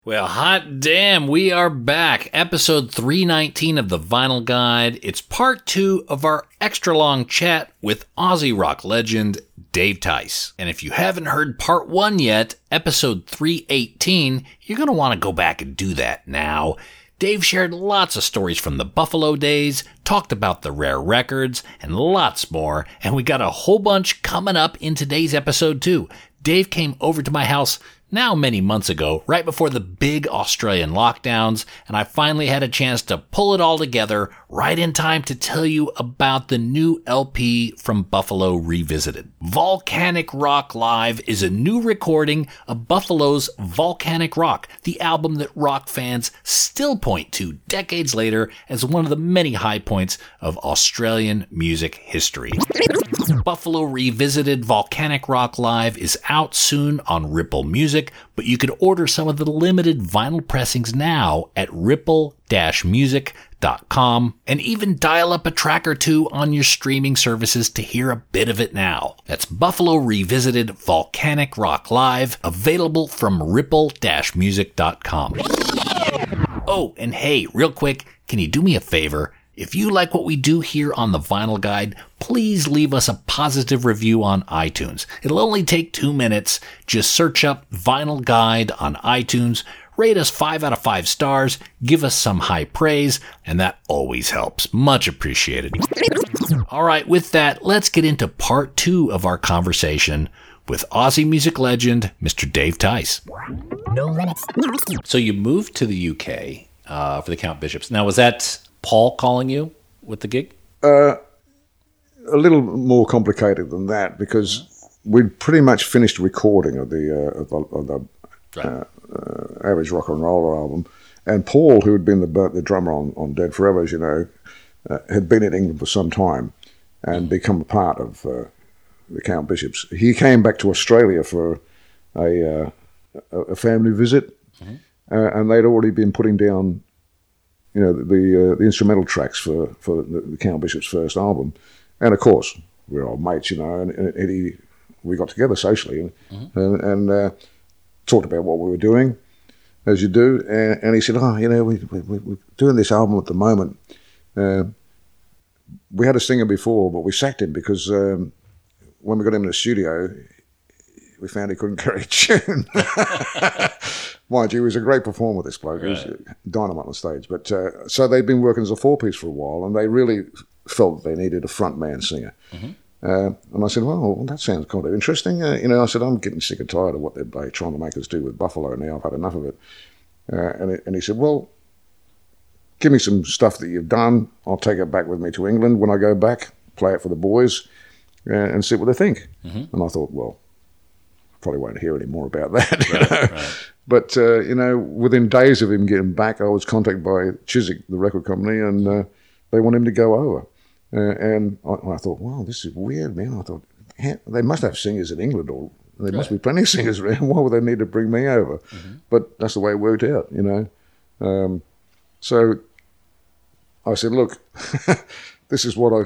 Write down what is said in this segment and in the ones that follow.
Well, hot damn, we are back. Episode 319 of the Vinyl Guide. It's part 2 of our extra long chat with Aussie rock legend Dave Tice. And if you haven't heard part 1 yet, episode 318, you're going to want to go back and do that now. Dave shared lots of stories from the Buffalo days, talked about the rare records, and lots more. And we got a whole bunch coming up in today's episode too. Dave came over to my house now many months ago, right before the big Australian lockdowns, and I finally had a chance to pull it all together right in time to tell you about the new LP from Buffalo Revisited. Volcanic Rock Live is a new recording of Buffalo's Volcanic Rock, the album that rock fans still point to decades later as one of the many high points of Australian music history. Buffalo Revisited Volcanic Rock Live is out soon on Ripple Music, but you can order some of the limited vinyl pressings now at ripple-music.com and even dial up a track or two on your streaming services to hear a bit of it now. That's Buffalo Revisited Volcanic Rock Live, available from ripple-music.com. Oh, and hey, real quick, can you do me a favor? If you like what we do here on the Vinyl Guide, please leave us a positive review on iTunes. It'll only take 2 minutes. Just search up Vinyl Guide on iTunes, rate us 5 out of 5 stars, give us some high praise, and that always helps. Much appreciated. All right, with that, let's get into part 2 of our conversation with Aussie music legend, Mr. Dave Tice. No limits. So you moved to the UK for the Count Bishops. Now, was that Paul calling you with the gig? A little more complicated than that, because we'd pretty much finished recording of the Average Rock and Roller album, and Paul, who had been the drummer on Dead Forever, as you know, had been in England for some time and become a part of the Count Bishops. He came back to Australia for a family visit, and they'd already been putting down, you know, the instrumental tracks for the Count Bishops' first album. And of course, we're old mates, you know, and we got together socially and talked about what we were doing, as you do. And he said, oh, you know, we're doing this album at the moment. We had a singer before, but we sacked him because when we got him in the studio, we found he couldn't carry a tune. Mind you, he was a great performer, this bloke. Right. He was dynamite on stage. But so they'd been working as a 4-piece for a while, and they really felt they needed a frontman singer. And I said, well, that sounds kind of interesting. You know, I said, I'm getting sick and tired of what they're trying to make us do with Buffalo now. I've had enough of it. And he said, well, give me some stuff that you've done. I'll take it back with me to England. When I go back, play it for the boys and see what they think. And I thought, well, probably won't hear any more about that. Right. But, you know, within days of him getting back, I was contacted by Chiswick, the record company, and they want him to go over. And I thought, wow, this is weird, man. I thought, they must have singers in England, or there must be plenty of singers around. Why would they need to bring me over? But that's the way it worked out, you know. So I said, look, this is what I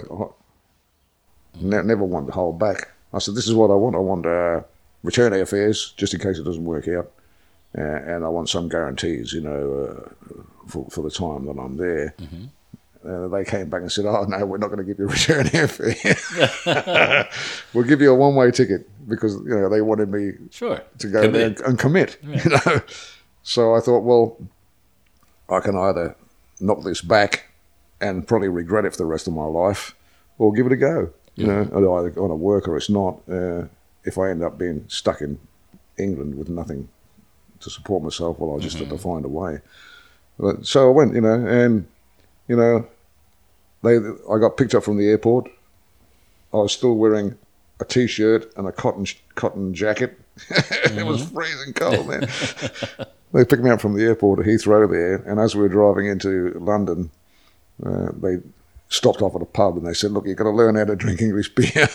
never wanted to hold back. I said, this is what I want. I want return airfares, just in case it doesn't work out. And I want some guarantees, you know, for the time that I'm there. They came back and said, oh, no, we're not going to give you a return airfare. We'll give you a one-way ticket, because, you know, they wanted me to go there and commit, you know. So I thought, well, I can either knock this back and probably regret it for the rest of my life, or give it a go. You know, either going to work or it's not. If I end up being stuck in England with nothing to support myself, well, I'll just have to find a way. But, so I went, you know, and, you know, I got picked up from the airport. I was still wearing a T-shirt and a cotton jacket. It was freezing cold, man. They picked me up from the airport at Heathrow there, and as we were driving into London, they stopped off at a pub and they said, look, you've got to learn how to drink English beer.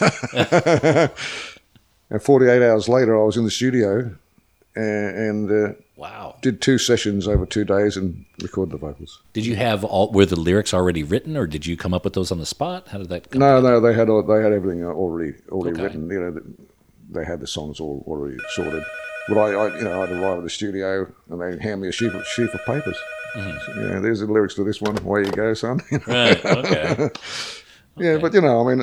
And 48 hours later, I was in the studio and did 2 sessions over 2 days and recorded the vocals. Did you have were the lyrics already written, or did you come up with those on the spot? How did that come No, they had everything already written. You know, they had the songs already sorted. But I'd arrive at the studio and they'd hand me a sheaf of papers. So, yeah, there's the lyrics to this one. Away you go, son. Right. Okay. Yeah, but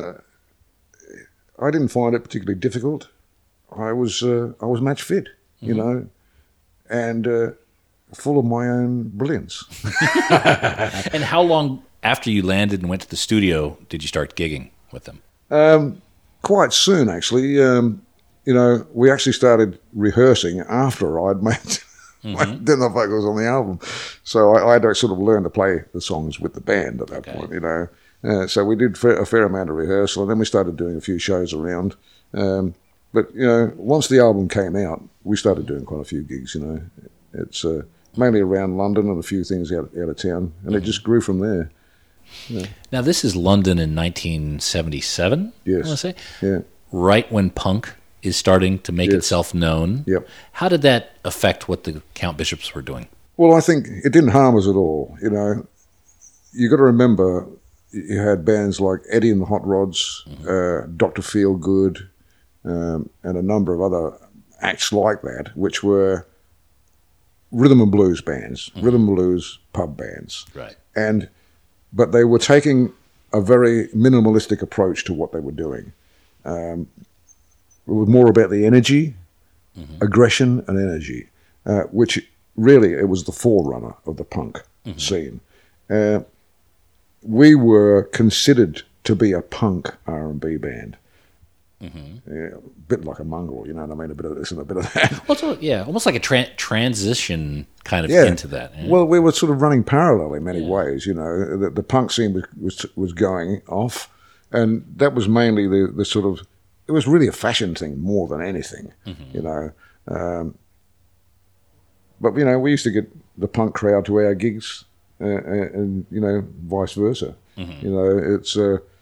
I didn't find it particularly difficult. I was match fit, and full of my own brilliance. And how long after you landed and went to the studio did you start gigging with them? Quite soon, actually. We actually started rehearsing after I'd made did the vocals on the album. So I had to sort of learn to play the songs with the band at that point, So we did a fair amount of rehearsal, and then we started doing a few shows around. But once the album came out, we started doing quite a few gigs, It's mainly around London and a few things out of town, and it just grew from there. Yeah. Now, this is London in 1977, yes. I want to say. Yeah. Right when punk is starting to make itself known. Yep. How did that affect what the Count Bishops were doing? Well, I think it didn't harm us at all. You got to remember, you had bands like Eddie and the Hot Rods, Dr. Feelgood, and a number of other acts like that, which were rhythm and blues bands, rhythm and blues pub bands. Right. But they were taking a very minimalistic approach to what they were doing. It was more about the energy, aggression and energy, which really it was the forerunner of the punk scene. We were considered to be a punk R&B band. Yeah, a bit like a mongrel, you know what I mean? A bit of this and a bit of that. Well, almost like a transition kind of into that. Yeah. Well, we were sort of running parallel in many ways, The punk scene was going off, and that was mainly the sort of, it was really a fashion thing more than anything, But, we used to get the punk crowd to our gigs and vice versa. It's...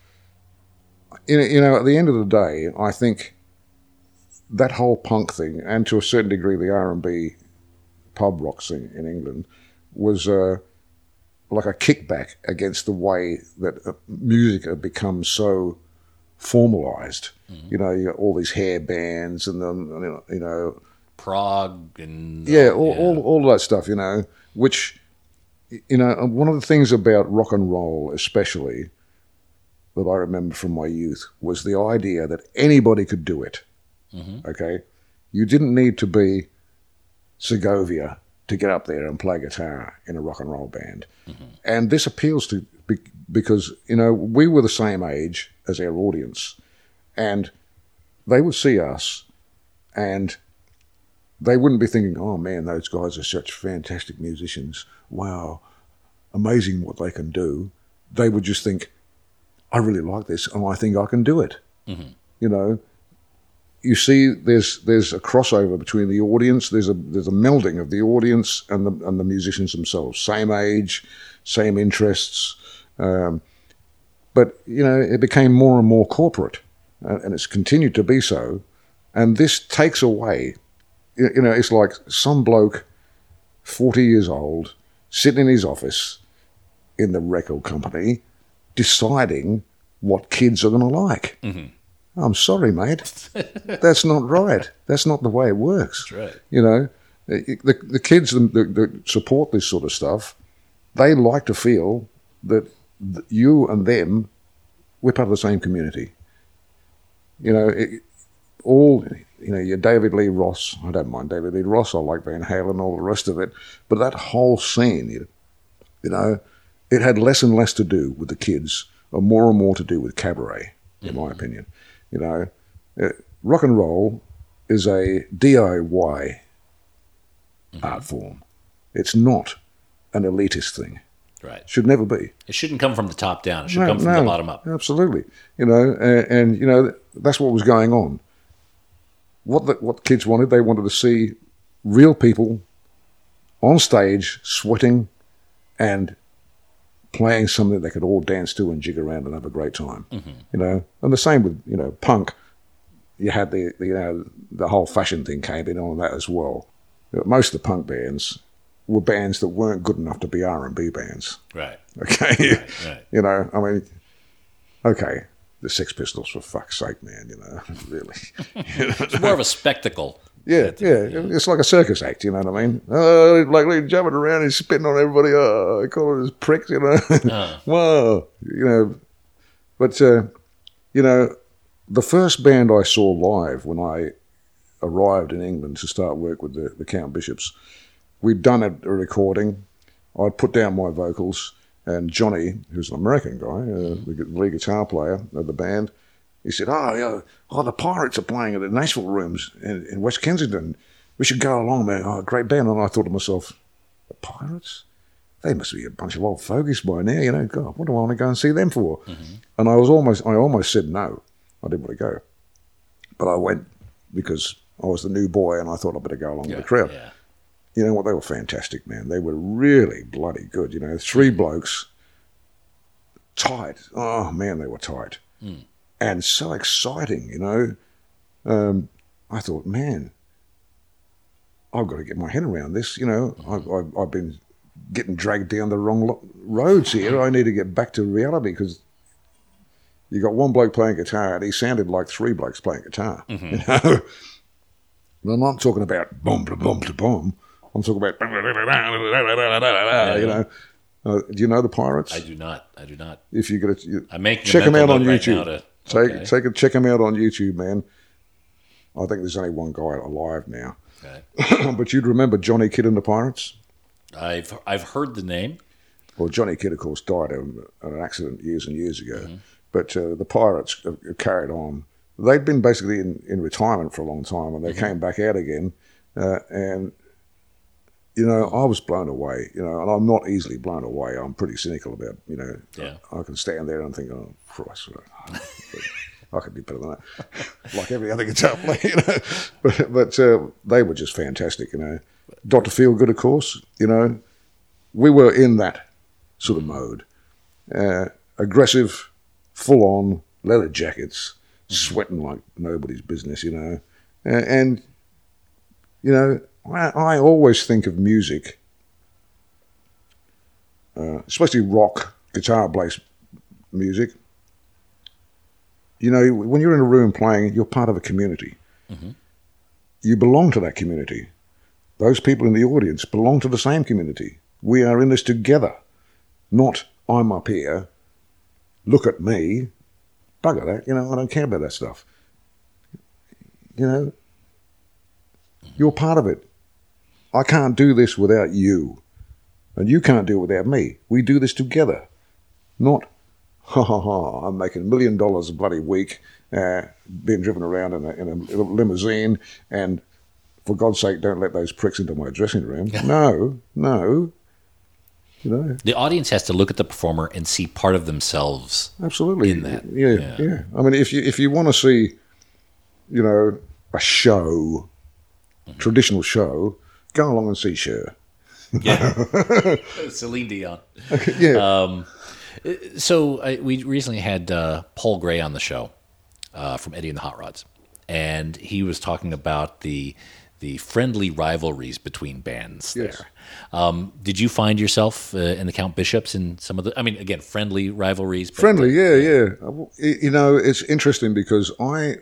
at the end of the day, I think that whole punk thing, and to a certain degree the R&B pub rock scene in England, was like a kickback against the way that music had become so formalised. You got all these hair bands and then, prog and... all of that stuff, which, one of the things about rock and roll especially that I remember from my youth was the idea that anybody could do it, okay? You didn't need to be Segovia to get up there and play guitar in a rock and roll band. And this appeals to, because, we were the same age as our audience, and they would see us and they wouldn't be thinking, oh man, those guys are such fantastic musicians. Wow, amazing what they can do. They would just think, I really like this, and I think I can do it. You see, there's a crossover between the audience. There's a melding of the audience and the musicians themselves. Same age, same interests, but it became more and more corporate, and it's continued to be so. And this takes away. It's like some bloke, 40 years old, sitting in his office in the record company, deciding what kids are going to like. I'm sorry, mate. That's not right. That's not the way it works. That's right. The kids that support this sort of stuff, they like to feel that you and them, we're part of the same community. Your David Lee Ross, I don't mind David Lee Ross, I like Van Halen, all the rest of it, but that whole scene, it had less and less to do with the kids, or more and more to do with cabaret, in my opinion. Rock and roll is a DIY art form. It's not an elitist thing. Right. Should never be. It shouldn't come from the top down. It should come from the bottom up. Absolutely. And that's what was going on. What kids wanted, they wanted to see real people on stage sweating and playing something they could all dance to and jig around and have a great time. And the same with punk. You had the whole fashion thing came in on that as well. Most of the punk bands were bands that weren't good enough to be R&B bands. Right. Okay. Right. Okay. The Sex Pistols, for fuck's sake, man, really. It's more of a spectacle Yeah, it's like a circus act, you know what I mean? Like jumping around and spitting on everybody. I call it as pricks, you know. Whoa, you know. But you know, the first band I saw live when I arrived in England to start work with the Count Bishops, we'd done a recording. I'd put down my vocals, and Johnny, who's an American guy, the lead guitar player of the band, he said, the Pirates are playing at the Nashville Rooms in West Kensington. We should go along, man. Oh, great band. And I thought to myself, the Pirates? They must be a bunch of old fogies by now, you know. God, what do I want to go and see them for? Mm-hmm. And I almost said no. I didn't want to go. But I went because I was the new boy and I thought I'd better go along with the crowd. Yeah. You know what? They were fantastic, man. They were really bloody good, you know. 3 blokes, tight. Oh, man, they were tight. Mm. And so exciting, you know. I thought, man, I've got to get my head around this. You know, mm-hmm. I've been getting dragged down the wrong roads here. I need to get back to reality because you got one bloke playing guitar and he sounded like 3 blokes playing guitar. Mm-hmm. You know, and I'm not talking about boom, boom, boom, boom. I'm talking about you know. Do you know the Pirates? I do not. If you get it, I'm making check them out on right YouTube. Check them out on YouTube, man. I think there's only one guy alive now. Okay. But you'd remember Johnny Kidd and the Pirates? I've heard the name. Well, Johnny Kidd, of course, died in an accident years and years ago. Mm-hmm. But the Pirates have carried on. They'd been basically in retirement for a long time, and they came back out again. And, you know, I was blown away, you know, and I'm not easily blown away. I'm pretty cynical about, you know, I can stand there and think, oh, Christ, I could be better than that, like every other guitar player, you know. But they were just fantastic, you know. Dr. Feelgood, of course, you know. We were in that sort of mode. Aggressive, full-on, leather jackets, sweating like nobody's business, you know. And you know, I always think of music, especially rock, guitar-based music. You know, when you're in a room playing, you're part of a community. Mm-hmm. You belong to that community. Those people in the audience belong to the same community. We are in this together, not I'm up here, look at me, bugger that, you know, I don't care about that stuff. You know, you're part of it. I can't do this without you, and you can't do it without me. We do this together, not, I'm making $1 million a bloody week, being driven around in a limousine, and for God's sake, don't let those pricks into my dressing room. No. You know, the audience has to look at the performer and see part of themselves. Absolutely, in that. Yeah. I mean, if you want to see, you know, a show, traditional show, go along and see Cher. Yeah, Celine Dion. Yeah. So we recently had Paul Gray on the show from Eddie and the Hot Rods, and he was talking about the friendly rivalries between bands there. Did you find yourself in the Count Bishops in some of the, I mean, again, friendly rivalries? Friendly, yeah. You know, it's interesting because one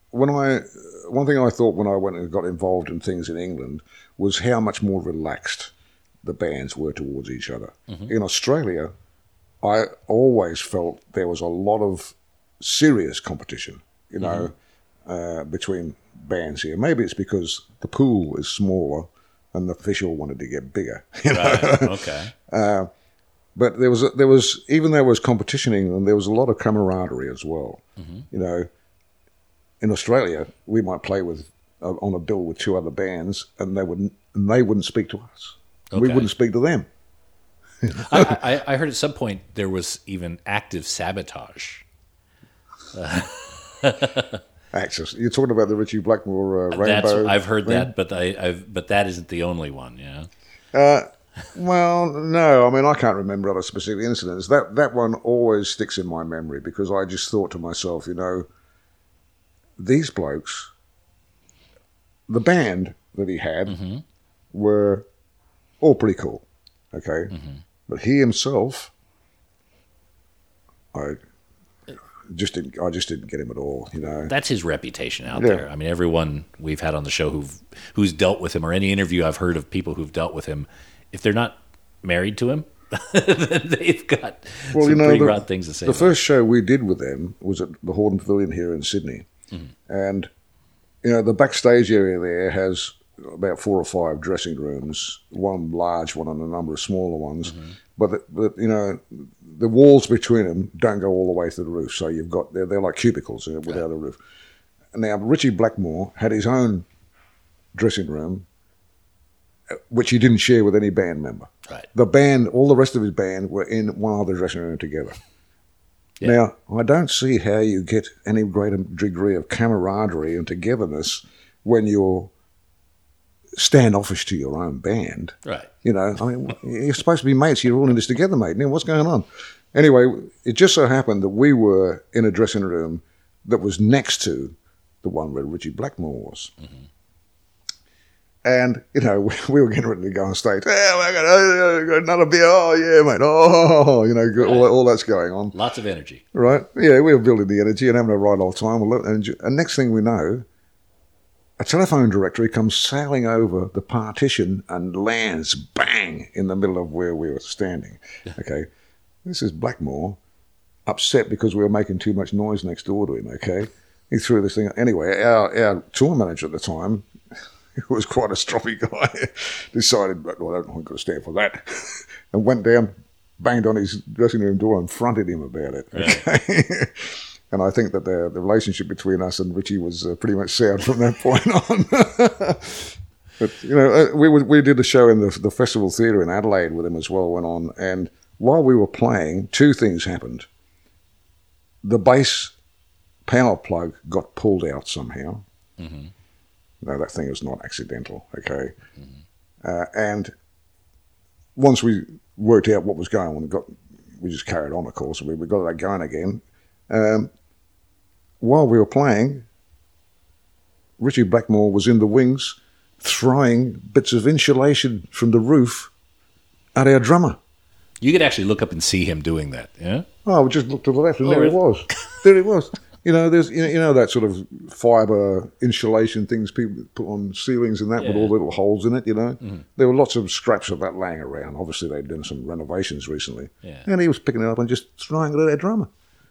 thing I thought when I went and got involved in things in England was how much more relaxed the bands were towards each other. Mm-hmm. In Australia, I always felt there was a lot of serious competition, you know, between bands here. Maybe it's because the pool is smaller and the fish all wanted to get bigger. You know? Right. Okay. But there was even though there was competition in England, there was a lot of camaraderie as well. Mm-hmm. You know, in Australia, we might play with on a bill with 2 other bands, and they wouldn't speak to us. Okay. We wouldn't speak to them. I heard at some point there was even active sabotage. Access. You're talking about the Richie Blackmore Rainbow. I've heard that, but but that isn't the only one. Yeah. Well, no. I mean, I can't remember other specific incidents. That one always sticks in my memory because I just thought to myself, you know, these blokes, the band that he had, were all pretty cool. Okay, but he himself, I just didn't get him at all, you know. That's his reputation out there. I mean, everyone we've had on the show who's dealt with him, or any interview I've heard of people who've dealt with him, if they're not married to him, then they've got some pretty rotten things to say. The first show we did with them was at the Hordern Pavilion here in Sydney. And, you know, the backstage area there has about 4 or 5 dressing rooms, one large one and a number of smaller ones. But you know, the walls between them don't go all the way to the roof. So you've got, they're like cubicles without a roof. Now, Richie Blackmore had his own dressing room, which he didn't share with any band member. Right. The band, all the rest of his band were in one other dressing room together. Yeah. Now, I don't see how you get any greater degree of camaraderie and togetherness when you're standoffish to your own band. Right. You know, I mean, you're supposed to be mates. You're all in this together, mate. Now, what's going on? Anyway, it just so happened that we were in a dressing room that was next to the one where Richie Blackmore was. And, you know, we were getting ready to go on stage. Oh, I got another beer. Oh, yeah, mate. Oh, you know, all that's going on. Lots of energy. Right. Yeah, we were building the energy and having a right old time. And next thing we know, a telephone directory comes sailing over the partition and lands bang in the middle of where we were standing. Okay. This is Blackmore, upset because we were making too much noise next door to him, okay? He threw this thing. Anyway, our tour manager at the time, who was quite a stroppy guy, decided, well, I've got to stand for that, and went down, banged on his dressing room door and fronted him about it, okay? Yeah. And I think that the relationship between us and Richie was pretty much soured from that point on. But, you know, we did a show in the Festival Theatre in Adelaide with him as well, went on, and while we were playing, 2 things happened. The bass power plug got pulled out somehow. No, that thing was not accidental, okay? And once we worked out what was going on, we just carried on, of course, and we got that going again. While we were playing, Richie Blackmore was in the wings throwing bits of insulation from the roof at our drummer. You could actually look up and see him doing that, yeah? Oh, we just looked to the left and there he was. There he was. You know, there's you know that sort of fibre insulation things people put on ceilings and that with all the little holes in it, you know? There were lots of scraps of that laying around. Obviously, they'd done some renovations recently. Yeah. And he was picking it up and just throwing it at our drummer.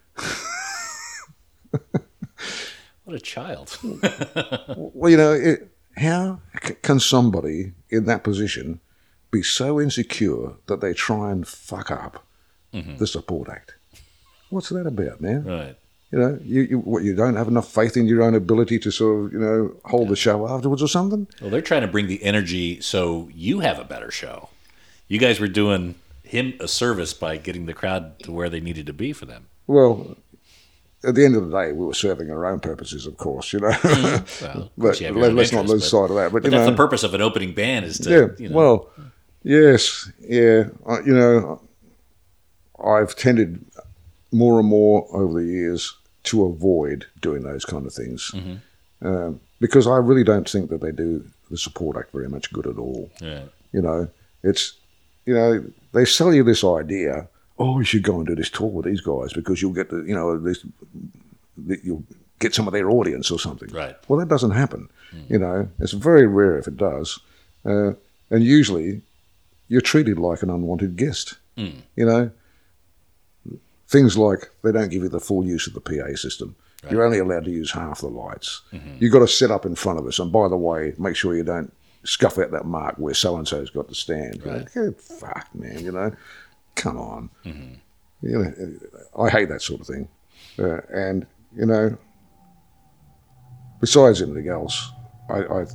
What a child. Well, you know, how can somebody in that position be so insecure that they try and fuck up the support act? What's that about, man? Right. You know, you don't have enough faith in your own ability to sort of, you know, hold the show afterwards or something? Well, they're trying to bring the energy so you have a better show. You guys were doing him a service by getting the crowd to where they needed to be for them. Well, at the end of the day, we were serving our own purposes, of course, you know. Well, but let's not lose sight of that. But that's the purpose of an opening band is to, you know. Well, yes, yeah. You know, I've tended more and more over the years to avoid doing those kind of things because I really don't think that they do the support act very much good at all. Yeah. You know, it's, you know, they sell you this idea, oh, you should go and do this tour with these guys because you'll get the, you know, you'll get some of their audience or something. Right. Well, that doesn't happen. You know, it's very rare if it does. And usually you're treated like an unwanted guest. You know, things like they don't give you the full use of the PA system. Right. You're only allowed to use half the lights. You've got to sit up in front of us. And by the way, make sure you don't scuff out that mark where so-and-so's got to stand. Right. You know, fuck, man, you know. Come on. You know, I hate that sort of thing. And, you know, besides anything else, I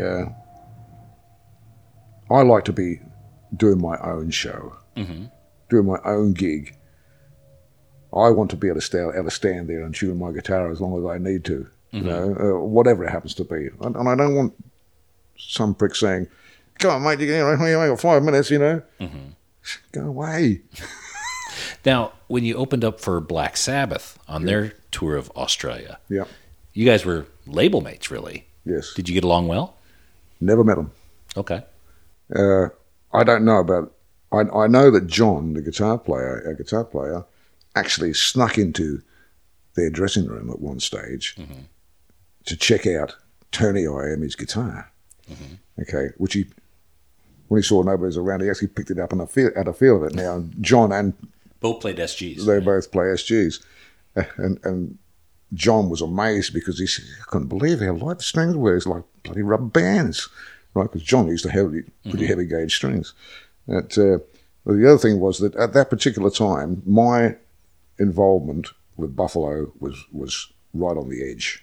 like to be doing my own show, doing my own gig. I want to be able to stand there and tune my guitar as long as I need to, you know, whatever it happens to be. And I don't want some prick saying, come on, mate, you only got 5 minutes, you know. Go away. Now, when you opened up for Black Sabbath on their tour of Australia, you guys were label mates, really. Yes. Did you get along well? Never met them. Okay. I don't know about. I know that John, our guitar player, actually snuck into their dressing room at one stage to check out Tony Iommi's guitar. Okay, which when he saw nobody was around, he actually picked it up and had a feel of it. Now, John and both played SGs. They both play SGs, and John was amazed because he said, I couldn't believe how light the strings were. It's like bloody rubber bands, right? Because John used to pretty heavy gauge strings. Well, the other thing was that at that particular time, my involvement with Buffalo was right on the edge.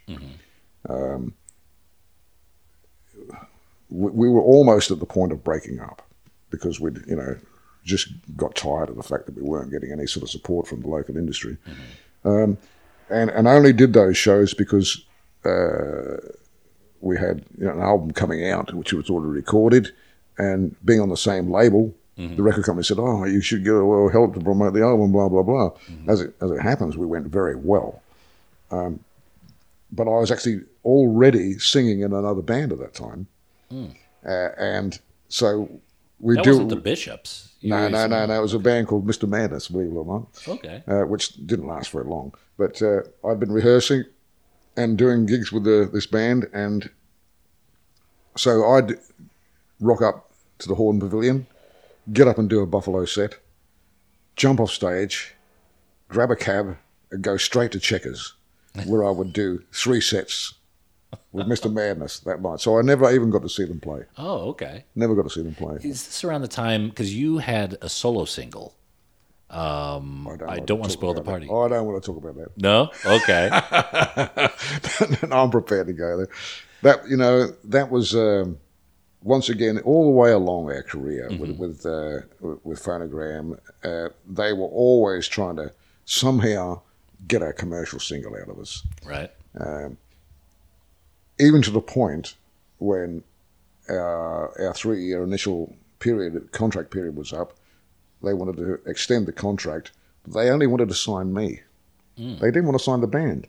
We were almost at the point of breaking up because we'd, just got tired of the fact that we weren't getting any sort of support from the local industry. And only did those shows because we had an album coming out, which was already recorded, and being on the same label, the record company said, "Oh, you should get help to promote the album." Blah blah blah. As it happens, we went very well. But I was actually already singing in another band at that time, and so we that wasn't the Bishops. No. It was a band called Mr. Madness, believe it or not. Okay. Which didn't last very long. But I'd been rehearsing and doing gigs with this band, and so I'd rock up to the Horton Pavilion, get up and do a Buffalo set, jump off stage, grab a cab, and go straight to Checkers, where I would do 3 sets with Mr. Madness that night. So I never even got to see them play. Oh, okay. Never got to see them play. Is this around the time, because you had a solo single, I don't want to spoil the party. Oh, I don't want to talk about that. No? Okay. No, I'm prepared to go there. That was, once again, all the way along our career with Phonogram, they were always trying to somehow get a commercial single out of us. Right. Even to the point when our 3-year initial contract period was up, they wanted to extend the contract, but they only wanted to sign me. They didn't want to sign the band.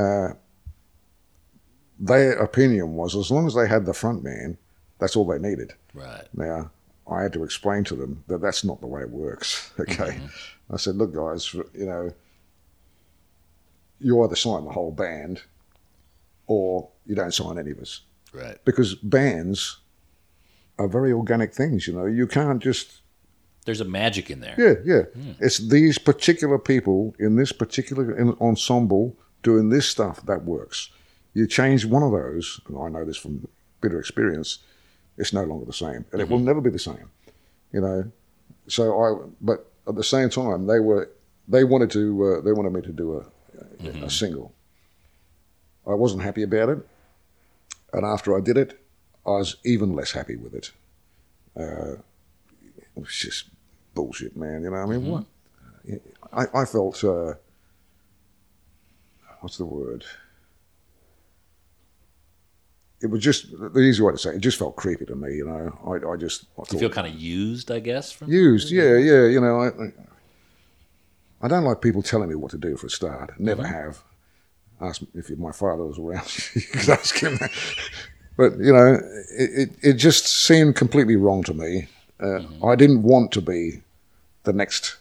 Their opinion was as long as they had the front man, that's all they needed. Right. Now, I had to explain to them that that's not the way it works. Okay. I said, look, guys, you either sign the whole band or you don't sign any of us. Right. Because bands are very organic things, You can't just... There's a magic in there. Yeah. It's these particular people in this particular ensemble doing this stuff that works. You change one of those, and I know this from bitter experience, it's no longer the same. And it will never be the same, but at the same time, they wanted me to do a single. I wasn't happy about it, and after I did it, I was even less happy with it. It was just bullshit, man. What? I felt what's the word? It was just the easy way to say it. It just felt creepy to me, I thought, you feel kind of used, I guess. Used, yeah. I don't like people telling me what to do for a start. Never have. Ask me if my father was around. You could ask him that. But it just seemed completely wrong to me. I didn't want to be the next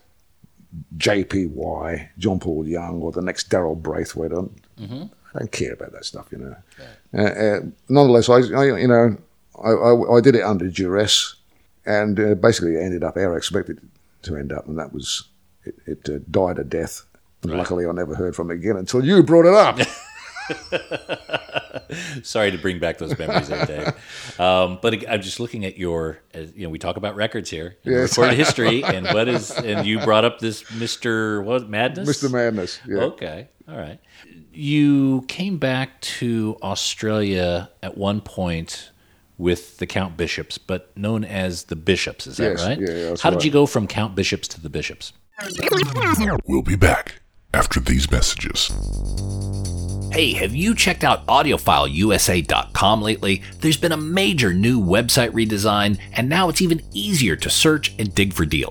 JPY, John Paul Young, or the next Daryl Braithwaite. I don't care about that stuff, nonetheless, I did it under duress, and basically ended up how I expected it to end up, and that was it died a death. And luckily, I never heard from it again until you brought it up. Sorry to bring back those memories there, Dave. But I'm just looking at your, we talk about records here, recorded history, and you brought up this Mr. Madness? Mr. Madness, yeah. Okay, all right. You came back to Australia at one point with the Count Bishops, but known as the Bishops, is that right? Yeah, How did you go from Count Bishops to the Bishops? We'll be back after these messages. Hey, have you checked out AudiofileUSA.com lately? There's been a major new website redesign, and now it's even easier to search and dig for deals.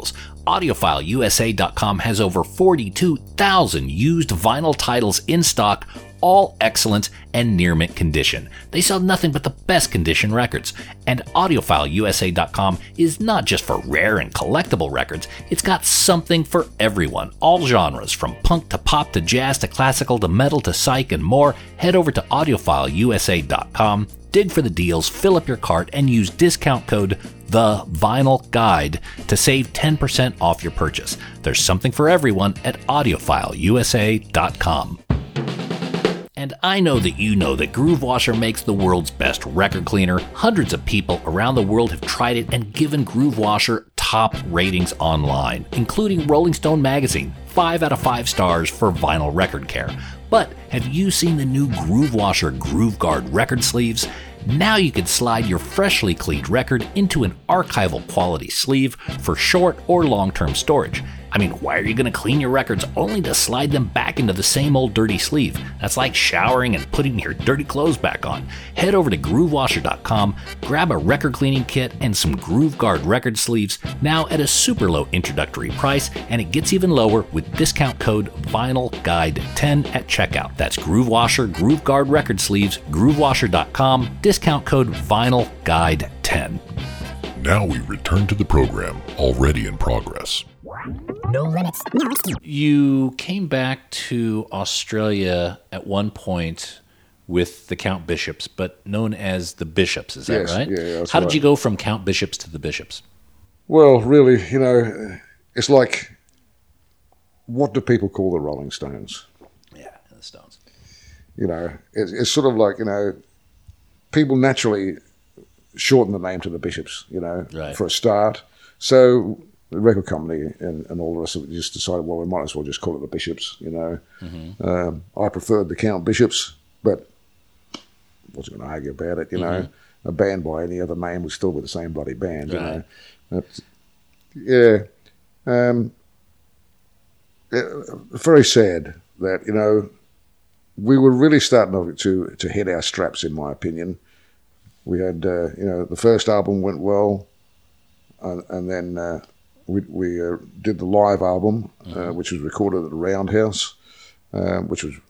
AudiofileUSA.com has over 42,000 used vinyl titles in stock, all excellent and near mint condition. They sell nothing but the best condition records. And AudiofileUSA.com is not just for rare and collectible records, it's got something for everyone. All genres, from punk to pop to jazz to classical to metal to psych and more. Head over to AudiofileUSA.com, dig for the deals, fill up your cart, and use discount code The Vinyl Guide to save 10% off your purchase. There's something for everyone at AudiofileUSA.com. And I know that Groove Washer makes the world's best record cleaner. Hundreds of people around the world have tried it and given Groove Washer top ratings online, including Rolling Stone magazine, 5 out of 5 stars for vinyl record care. But have you seen the new Groove Washer Groove Guard record sleeves? Now you can slide your freshly cleaned record into an archival quality sleeve for short or long-term storage. I mean, why are you going to clean your records only to slide them back into the same old dirty sleeve? That's like showering and putting your dirty clothes back on. Head over to GrooveWasher.com, grab a record cleaning kit and some Groove Guard record sleeves, now at a super low introductory price, and it gets even lower with discount code VinylGuide10 at checkout. That's Groove Washer Groove Guard record sleeves, GrooveWasher.com, discount code VinylGuide10. Now we return to the program already in progress. No limits. You came back to Australia at one point with the Count Bishops, but known as the Bishops, is that Yes, right? yeah, that's How did right. you go from Count Bishops to the Bishops? Well, really, it's like, what do people call the Rolling Stones? Yeah, the Stones. It's sort of like, people naturally shorten the name to the Bishops, Right. for a start. So the record company and all the rest of it just decided, well, we might as well just call it the Bishops, I preferred the Count Bishops, but wasn't going to argue about it, A band by any other name would still be the same bloody band, Right. Very sad that, we were really starting to hit our straps, in my opinion. We had, the first album went well, and then we did the live album, which was recorded at the Roundhouse, which was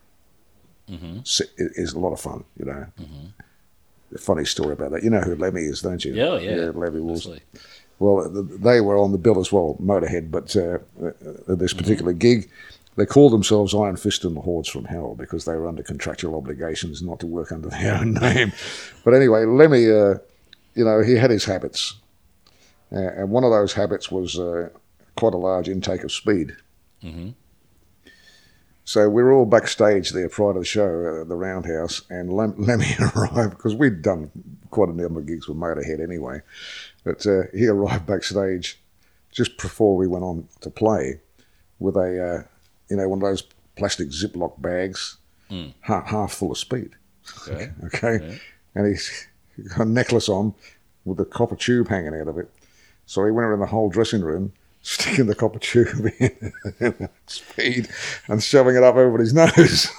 is a lot of fun, A funny story about that. You know who Lemmy is, don't you? Oh, yeah. Lemmy Wilson. Absolutely. Well, they were on the bill as well, Motorhead, but at this particular gig, they called themselves Iron Fist and the Hordes from Hell because they were under contractual obligations not to work under their own name. But anyway, Lemmy, he had his habits. And one of those habits was quite a large intake of speed. Mm-hmm. So we were all backstage there prior to the show at the Roundhouse, and Lemmy arrived, because we'd done quite a number of gigs with Motorhead anyway. But he arrived backstage just before we went on to play with a, one of those plastic Ziploc bags, half full of speed. Okay. Okay. Yeah. And he's got a necklace on with a copper tube hanging out of it. So he went around the whole dressing room, sticking the copper tube in speed and shoving it up over his nose.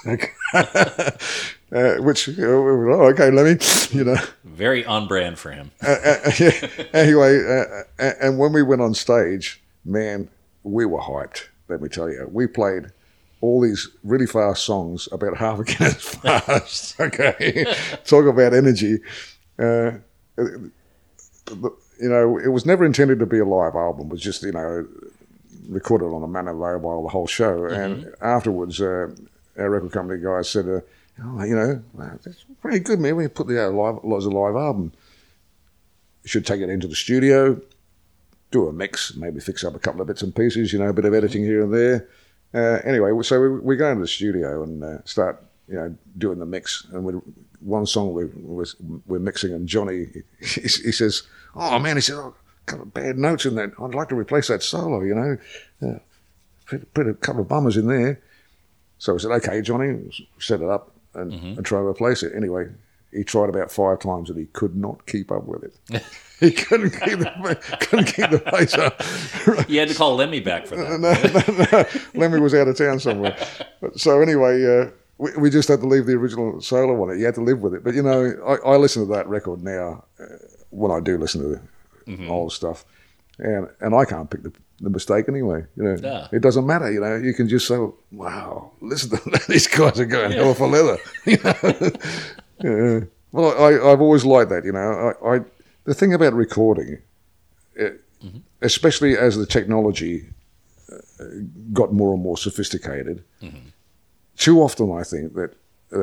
Which, okay, Lemmy, Very on brand for him. Anyway, and when we went on stage, man, we were hyped, let me tell you. We played all these really fast songs, about half again as fast. Okay. Talk about energy. It was never intended to be a live album. It was just, recorded on a Manor Mobile, the whole show. Mm-hmm. And afterwards, our record company guys said, that's pretty good, man. We put the as a live album. You should take it into the studio, do a mix, maybe fix up a couple of bits and pieces, a bit of editing here and there. Anyway, so we go into the studio and start, doing the mix. And one song we're mixing, and Johnny, he says, "Oh man," he said, "Oh, a couple of bad notes in that. I'd like to replace that solo, put a couple of bummers in there." So I said, "Okay, Johnny, set it up and try to replace it." Anyway, he tried about 5 times and he could not keep up with it. He couldn't keep the pace up. You had to call Lemmy back for that. No. Lemmy was out of town somewhere. So anyway, we just had to leave the original solo on it. You had to live with it. But, I listen to that record now when I do listen to the old stuff. and I can't pick the mistake anyway. It doesn't matter. You can just say, "Wow, listen to these guys are going hell for leather." Yeah. Well, I've always liked that. The thing about recording, especially as the technology got more and more sophisticated, too often I think that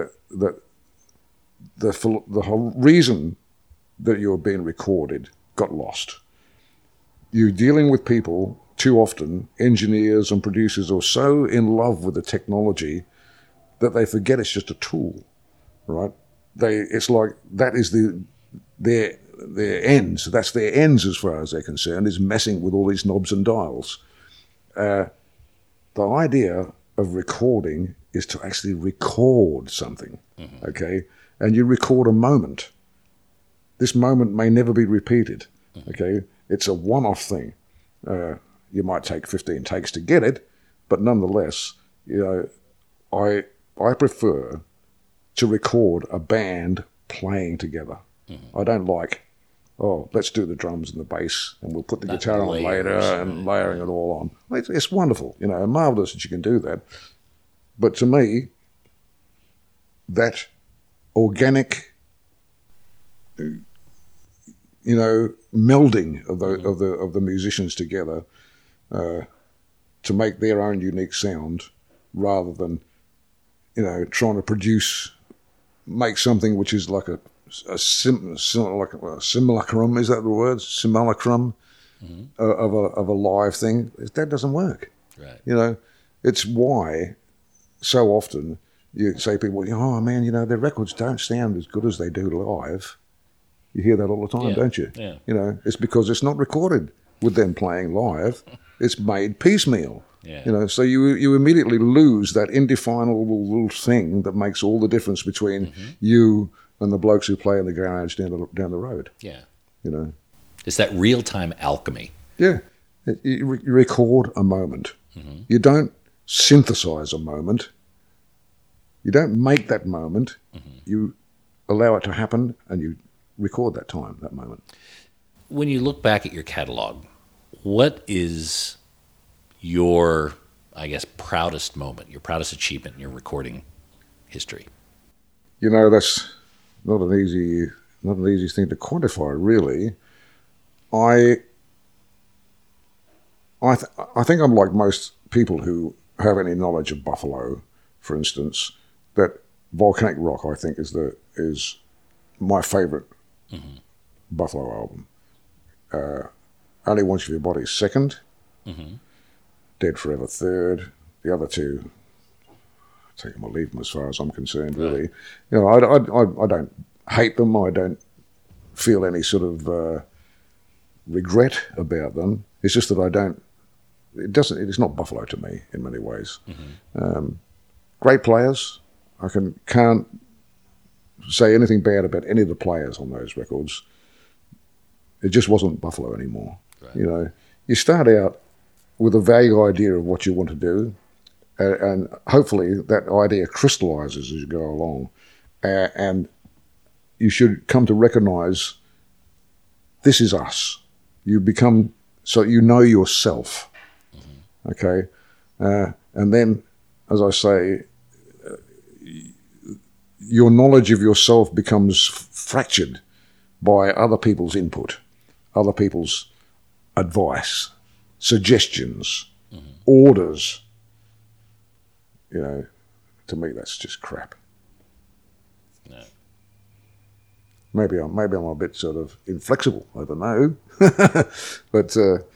the whole reason that you're being recorded got lost. You're dealing with people too often, engineers and producers are so in love with the technology that they forget it's just a tool, right? It's like that is their ends. That's their ends as far as they're concerned, is messing with all these knobs and dials. The idea of recording is to actually record something, okay? And you record a moment. This moment may never be repeated, okay? It's a one-off thing. You might take 15 takes to get it, but nonetheless, I prefer to record a band playing together. I don't like, let's do the drums and the bass and we'll put the guitar on later and layering it all on. It's wonderful, marvelous that you can do that. But to me, that organic, melding of the musicians together to make their own unique sound, rather than trying to make something which is like a simulacrum. Is that the word? Simulacrum of a live thing. That doesn't work. Right. It's why so often you say people, "Oh man, their records don't sound as good as they do live." You hear that all the time, don't you? Yeah. It's because it's not recorded with them playing live. It's made piecemeal. Yeah. So you immediately lose that indefinable little thing that makes all the difference between you and the blokes who play in the garage down the road. Yeah. It's that real-time alchemy. Yeah. You record a moment. You don't synthesize a moment. You don't make that moment. You allow it to happen, and you record that moment. When you look back at your catalog, what is your, I guess, proudest moment, your proudest achievement in your recording history? That's not an easy thing to quantify, really. I think I'm like most people who have any knowledge of Buffalo, for instance, that Volcanic Rock, I think, is my favorite Buffalo album. Only Wants You for Your Body second, Dead Forever third. The other two, take them or leave them as far as I'm concerned, really. I don't hate them. I don't feel any sort of regret about them. It's just that it's not Buffalo to me in many ways. Great players. I can't say anything bad about any of the players on those records. It just wasn't Buffalo anymore. Right. You start out with a vague idea of what you want to do, and hopefully that idea crystallizes as you go along, and you should come to recognize this is us. You become, so you know yourself, okay? And then, as I say, your knowledge of yourself becomes fractured by other people's input, other people's advice, suggestions, orders. To me, that's just crap. No. Maybe I'm a bit sort of inflexible. I don't know, but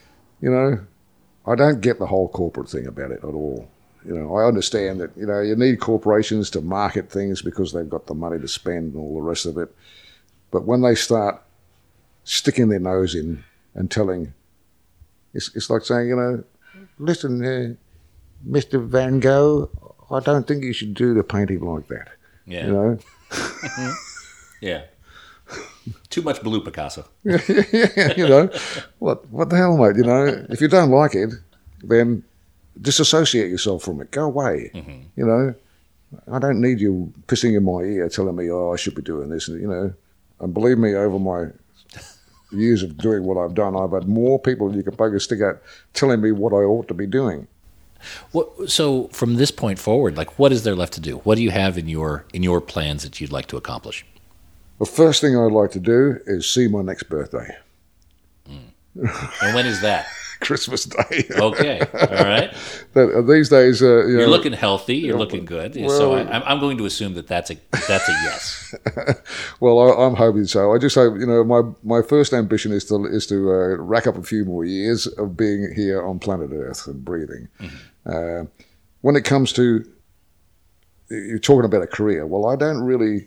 I don't get the whole corporate thing about it at all. I understand that, you need corporations to market things because they've got the money to spend and all the rest of it. But when they start sticking their nose in and telling, it's like saying, listen, Mr. Van Gogh, I don't think you should do the painting like that. Yeah. Yeah. Too much blue, Picasso. Yeah, what the hell, mate? If you don't like it, then disassociate yourself from it. Go away. I don't need you pissing in my ear telling me, I should be doing this. And believe me, over my years of doing what I've done, I've had more people you can poke a stick at telling me what I ought to be doing. So from this point forward, like, what is there left to do? What do you have in your plans that you'd like to accomplish? The first thing I'd like to do is see my next birthday. And when is that? Christmas Day. Okay, all right. These days, you're looking healthy. You're looking good. Well, so I'm going to assume that's a yes. Well, I'm hoping so. I just hope, my first ambition is to rack up a few more years of being here on planet Earth and breathing. Mm-hmm. When it comes to you're talking about a career, well, I don't really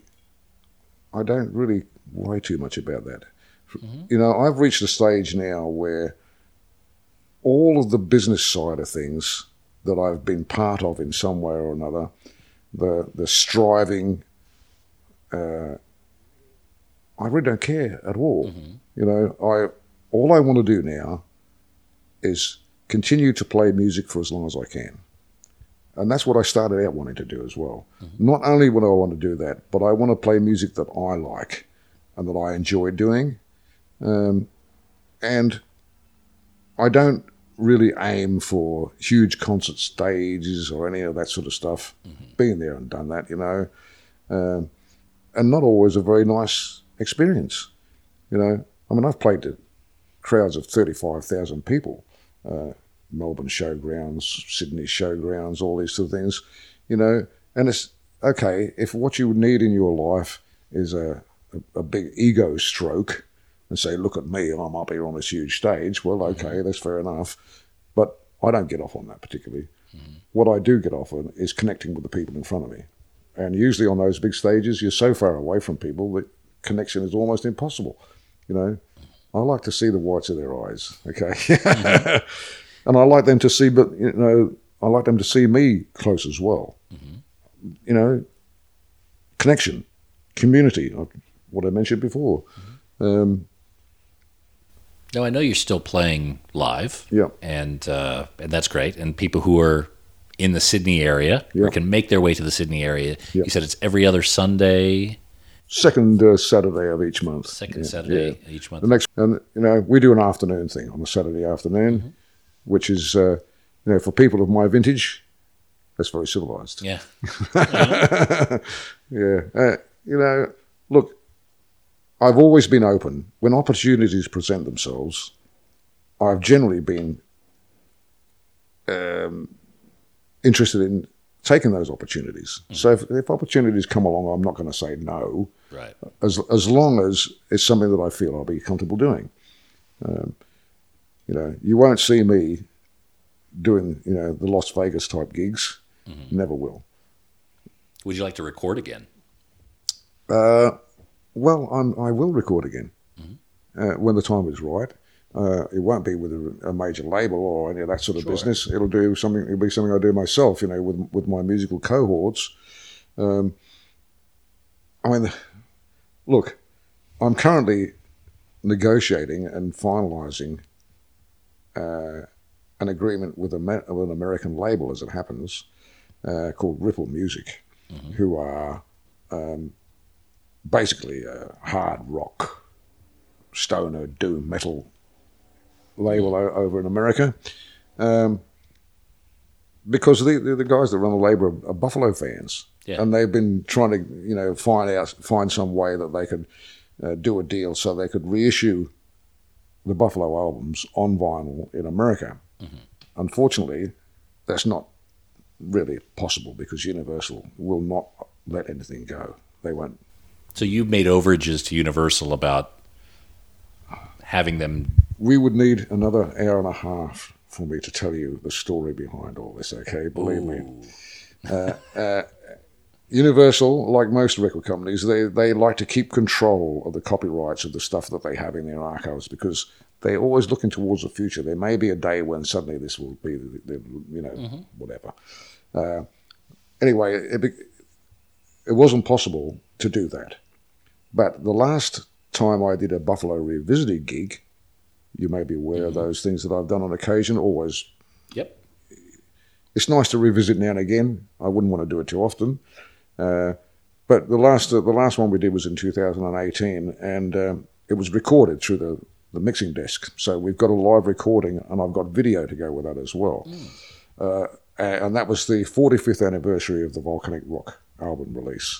worry too much about that. Mm-hmm. I've reached a stage now where all of the business side of things that I've been part of in some way or another, the striving, I really don't care at all. Mm-hmm. All I want to do now is continue to play music for as long as I can. And that's what I started out wanting to do as well. Mm-hmm. Not only would I want to do that, but I want to play music that I like and that I enjoy doing. And I don't really aim for huge concert stages or any of that sort of stuff. Mm-hmm. Been there and done that, and not always a very nice experience. I've played to crowds of 35,000 people, Melbourne showgrounds, Sydney showgrounds, all these sort of things, and it's okay if what you need in your life is a big ego stroke and say, look at me, I'm up here on this huge stage. Well, okay, mm-hmm. That's fair enough. But I don't get off on that particularly. Mm-hmm. What I do get off on is connecting with the people in front of me. And usually on those big stages, you're so far away from people that connection is almost impossible. I like to see the whites of their eyes, okay? Mm-hmm. And I like them to see, I like them to see me close as well. Mm-hmm. Connection, community, what I mentioned before. Mm-hmm. Now, I know you're still playing live, yeah, and that's great. And people who are in the Sydney area or can make their way to the Sydney area, you said it's every other Sunday? Second Saturday of each month. Saturday each month. The next, and we do an afternoon thing on a Saturday afternoon, mm-hmm. which is, for people of my vintage, that's very civilized. Yeah. Yeah. Look, I've always been open. When opportunities present themselves, I've generally been interested in taking those opportunities. Mm-hmm. So if opportunities come along, I'm not going to say no. Right. As long as it's something that I feel I'll be comfortable doing. You won't see me doing, the Las Vegas type gigs. Mm-hmm. Never will. Would you like to record again? Well, I will record again when the time is right. It won't be with a major label or any of that sort of business. It'll be something I do myself, with my musical cohorts. Look, I'm currently negotiating and finalising an agreement with an American label, as it happens, called Ripple Music, mm-hmm. who are basically a hard rock, stoner, doom metal label over in America, because the guys that run the label are Buffalo fans, and they've been trying to find some way that they could do a deal so they could reissue the Buffalo albums on vinyl in America. Mm-hmm. Unfortunately, that's not really possible because Universal will not let anything go. They won't. So you made overages to Universal about having them... We would need another hour and a half for me to tell you the story behind all this, okay? Believe me. Universal, like most record companies, they like to keep control of the copyrights of the stuff that they have in their archives because they're always looking towards the future. There may be a day when suddenly this will be, mm-hmm. whatever. Anyway, it wasn't possible to do that. But the last time I did a Buffalo Revisited gig, you may be aware mm-hmm. of those things that I've done on occasion, always. Yep. It's nice to revisit now and again. I wouldn't want to do it too often. But the last one we did was in 2018, and it was recorded through the mixing desk. So we've got a live recording, and I've got video to go with that as well. And that was the 45th anniversary of the Volcanic Rock album release.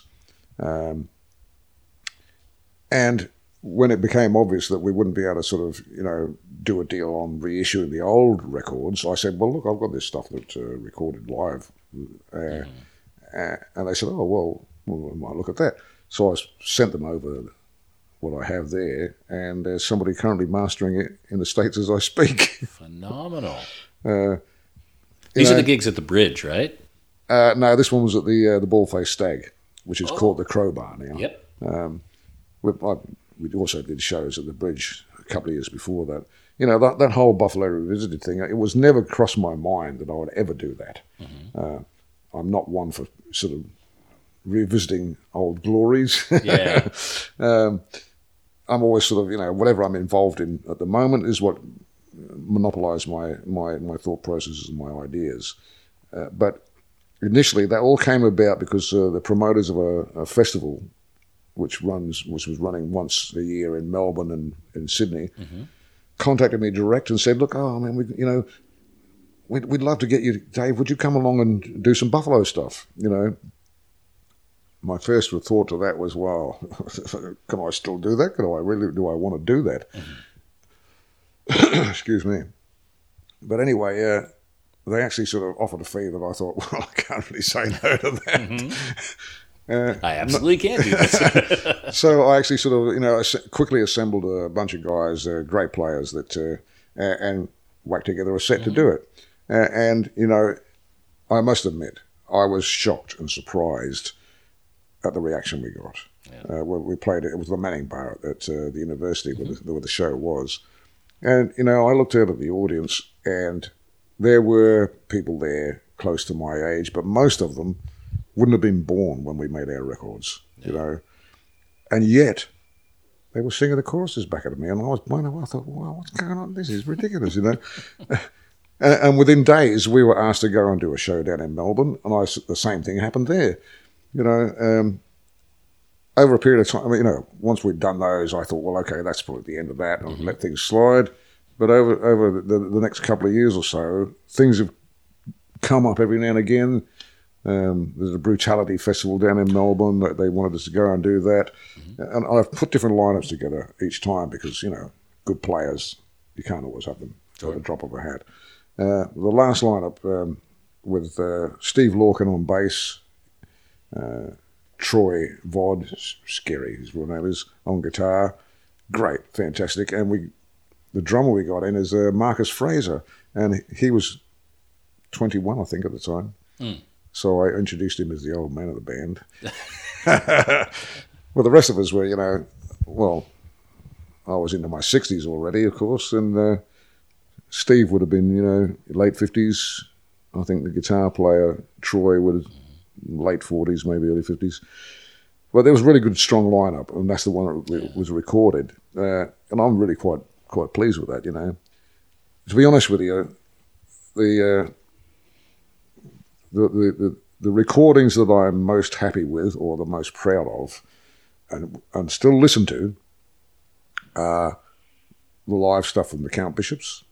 And when it became obvious that we wouldn't be able to sort of, do a deal on reissuing the old records, I said, well, look, I've got this stuff that's recorded live. And they said, oh, well, we might look at that. So I sent them over what I have there, and there's somebody currently mastering it in the States as I speak. Phenomenal. These are the gigs at the Bridge, right? No, this one was at the Bald-Faced Stag, which is called the Crowbar now. Yep. We also did shows at the Bridge a couple of years before that. That whole Buffalo Revisited thing, it was never crossed my mind that I would ever do that. I'm not one for sort of revisiting old glories. Yeah. I'm always sort of, whatever I'm involved in at the moment is what monopolise my thought processes and my ideas. But initially, that all came about because the promoters of a festival which was running once a year in Melbourne and in Sydney, contacted me direct and said, "Look, we'd love to get you, Dave. Would you come along and do some Buffalo stuff?" My first thought to that was, "Well, can I still do that? Do I want to do that?" Excuse me. But anyway, they actually sort of offered a fee that I thought, well, I can't really say no to that. I absolutely can't do this. So I actually sort of, quickly assembled a bunch of guys, great players, that and whacked together a set to do it. And I must admit, I was shocked and surprised at the reaction we got. Yeah. We played it was the Manning Bar at the university where the show was. And, I looked out at the audience, and there were people there close to my age, but most of them wouldn't have been born when we made our records, And yet, they were singing the choruses back at me, and I was blown away. I thought, wow, what's going on? This is ridiculous, And within days, we were asked to go and do a show down in Melbourne, and the same thing happened there. Over a period of time, once we'd done those, I thought, well, okay, that's probably the end of that, and let things slide. But over the next couple of years or so, things have come up every now and again. There's a Brutality Festival down in Melbourne that they wanted us to go and do that. And I've put different lineups together each time because, good players, you can't always have them at the drop of a hat. The last lineup with Steve Lorcan on bass, Troy Vod, Scary, his real name is, on guitar. Great, fantastic. And the drummer we got in is Marcus Fraser, and he was 21, I think, at the time. So I introduced him as the old man of the band. Well, the rest of us were, I was into my 60s already, of course, and Steve would have been, late 50s. I think the guitar player, Troy, would late 40s, maybe early 50s. Well, there was a really good, strong lineup, and that's the one that was recorded. And I'm really quite pleased with that, To be honest with you, the recordings that I'm most happy with or the most proud of and still listen to are the live stuff from the Count Bishops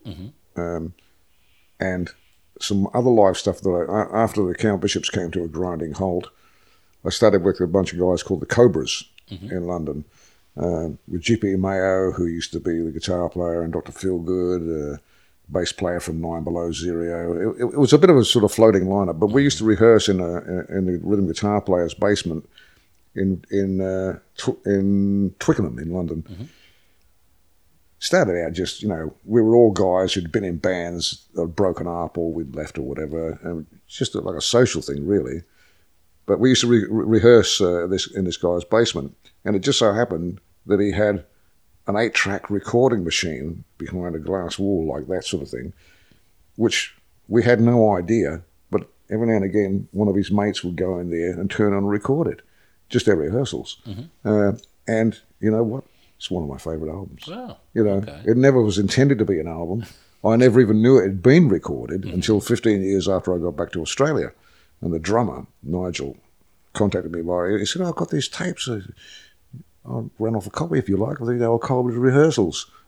and some other live stuff that after the Count Bishops came to a grinding halt, I started with a bunch of guys called the Cobras in London with G.P. Mayo, who used to be the guitar player, and Dr. Feelgood, bass player from Nine Below Zero. It was a bit of a sort of floating lineup, but we used to rehearse in the rhythm guitar player's basement in Twickenham in London. Started out just, we were all guys who'd been in bands that had broken up or we'd left or whatever, and it's just like a social thing, really. But we used to rehearse in this guy's basement, and it just so happened that he had an 8-track recording machine behind a glass wall, like that sort of thing, which we had no idea, but every now and again, one of his mates would go in there and turn on and record it, just at rehearsals. And you know what? It's one of my favourite albums. Wow. It never was intended to be an album. I never even knew it had been recorded until 15 years after I got back to Australia. And the drummer, Nigel, contacted me. He said, I've got these tapes. I'll run off a copy if you like. They were Cobras rehearsals.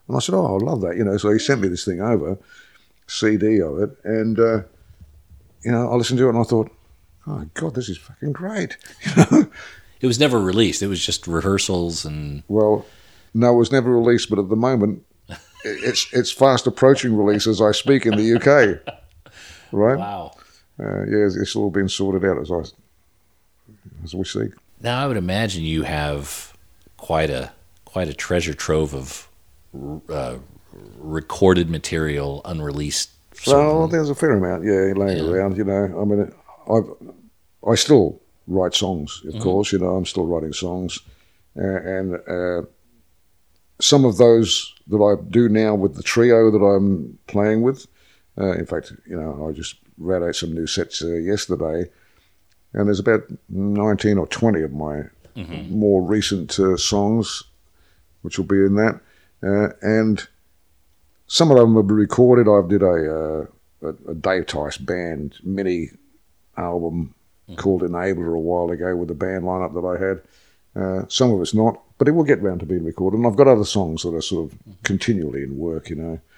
And I said, oh, I love that, you know. So he sent me this thing over, CD of it, and, you know, I listened to it and I thought, oh, God, this is fucking great. You know? It was never released. It was just rehearsals and... Well, no, it was never released, but at the moment, it's fast approaching release as I speak in the UK. Right? Wow. Yeah, it's all been sorted out as we speak. Now, I would imagine you have quite a treasure trove of recorded material, unreleased. Well, there's a fair amount, laying around. You know, I mean, I still write songs, of course. You know, I'm still writing songs, and some of those that I do now with the trio that I'm playing with. In fact, you know, I just read out some new sets yesterday, and there's about 19 or 20 of my more recent songs, which will be in that, and some of them will be recorded. I did a Dave Tice band mini album called Enabler a while ago with the band lineup that I had. Some of it's not, but it will get round to being recorded. And I've got other songs that are sort of continually in work, you know.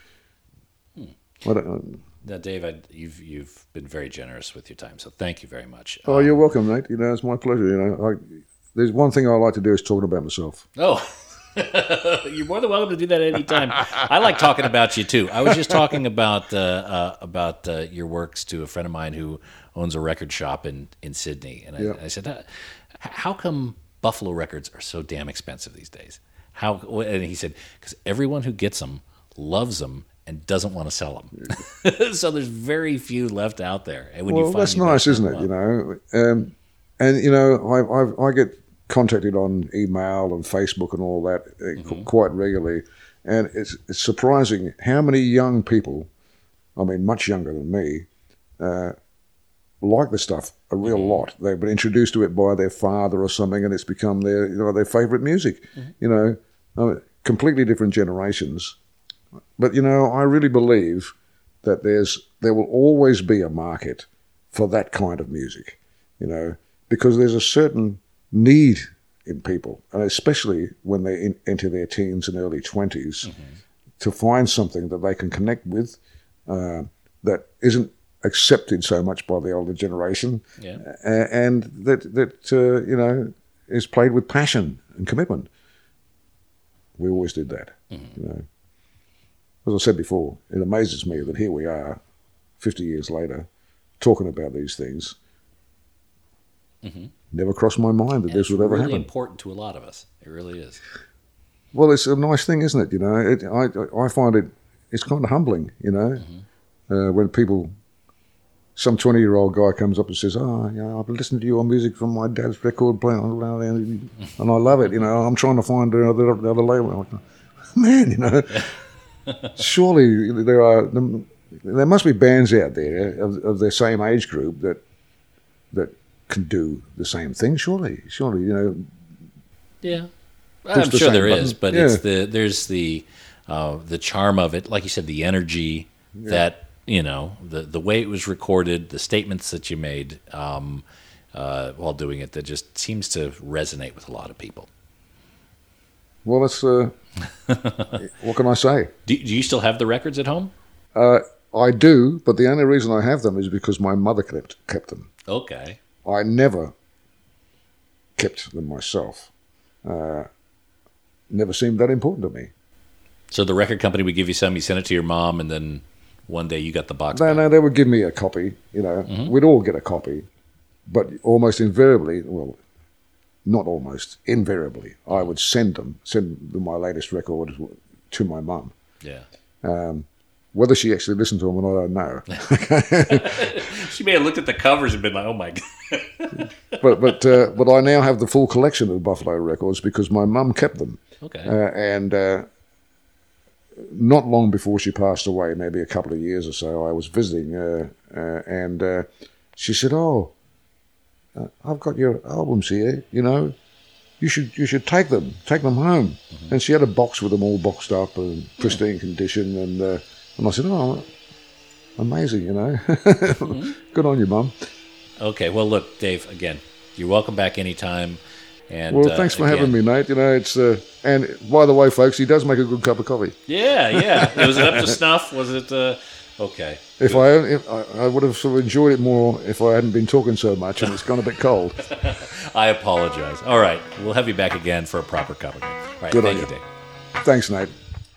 Now, Dave, you've been very generous with your time, so thank you very much. Oh, you're welcome, mate. You know, it's my pleasure. You know, there's one thing I like to do is talking about myself. Oh, you're more than welcome to do that anytime. I like talking about you too. I was just talking about your works to a friend of mine who owns a record shop in Sydney, and I said, "How come Buffalo records are so damn expensive these days?" And he said, "Because everyone who gets them loves them and doesn't want to sell them. So there's very few left out there." And when you find that's nice, isn't it? You know, and you know, I get contacted on email and Facebook and all that quite regularly, and it's surprising how many young people, I mean, much younger than me, like the stuff a real lot. They've been introduced to it by their father or something, and it's become their favorite music. You know, completely different generations. But, you know, I really believe that there will always be a market for that kind of music, you know, because there's a certain need in people, and especially when they enter their teens and early 20s, to find something that they can connect with that isn't accepted so much by the older generation, and that you know, is played with passion and commitment. We always did that, you know. As I said before, it amazes me that here we are, 50 years later, talking about these things. Never crossed my mind that this would ever happen. It's really important to a lot of us. It really is. Well, it's a nice thing, isn't it? You know, I find it's kind of humbling, you know, when people, some 20-year-old guy comes up and says, "Oh, you know, I've listened to your music from my dad's record player, and I love it. You know, I'm trying to find the other label." I'm like, man, you know. Surely there must be bands out there of their same age group that can do the same thing. Surely, you know. Yeah, I'm sure there is, but there's the charm of it, like you said, the energy that, you know, the way it was recorded, the statements that you made while doing it, that just seems to resonate with a lot of people. Well, that's what can I say? Do you still have the records at home? I do, but the only reason I have them is because my mother kept them. Okay. I never kept them myself. Never seemed that important to me. So the record company would give you some, you sent it to your mom, and then one day you got the box back. No, they would give me a copy. You know, we'd all get a copy, but almost invariably, well, not almost, invariably, I would send my latest record to my mum. Yeah. Whether she actually listened to them or not, I don't know. She may have looked at the covers and been like, "Oh my God." But I now have the full collection of Buffalo records because my mum kept them. Okay. And not long before she passed away, maybe a couple of years or so, I was visiting and she said, "Oh, I've got your albums here, you know, you should take them home." And she had a box with them all boxed up and pristine condition, and I said, "Oh, amazing, you know." Good on you, Mum. Okay, well, look, Dave, again, you're welcome back anytime. And, well, thanks for having me, Nate. You know, it's and by the way, folks, he does make a good cup of coffee. Yeah. Was it up to snuff? Was it okay? If I would have sort of enjoyed it more if I hadn't been talking so much and it's gone a bit cold. I apologize. All right, we'll have you back again for a proper cup again. All right, Good thank on you, you. Dave. Thanks, Nate.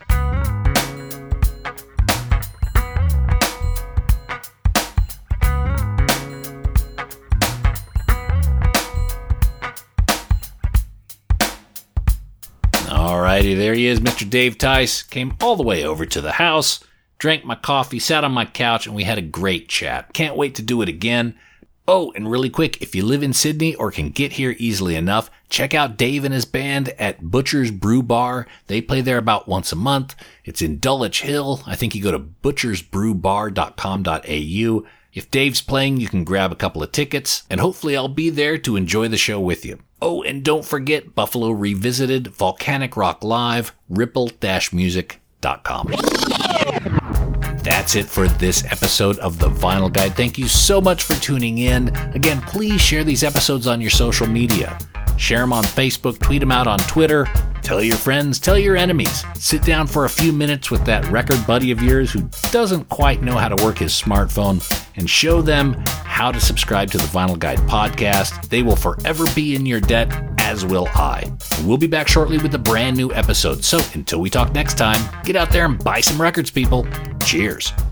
Alrighty, there he is, Mr. Dave Tice. Came all the way over to the house, drank my coffee, sat on my couch, and we had a great chat. Can't wait to do it again. Oh, and really quick, if you live in Sydney or can get here easily enough, check out Dave and his band at Butcher's Brew Bar. They play there about once a month. It's in Dulwich Hill. I think you go to butchersbrewbar.com.au. If Dave's playing, you can grab a couple of tickets, and hopefully I'll be there to enjoy the show with you. Oh, and don't forget Buffalo Revisited, Volcanic Rock Live, ripple-music.com. That's it for this episode of The Vinyl Guide. Thank you so much for tuning in. Again, please share these episodes on your social media. Share them on Facebook, tweet them out on Twitter. Tell your friends, tell your enemies. Sit down for a few minutes with that record buddy of yours who doesn't quite know how to work his smartphone and show them how to subscribe to the Vinyl Guide podcast. They will forever be in your debt, as will I. We'll be back shortly with a brand new episode. So until we talk next time, get out there and buy some records, people. Cheers.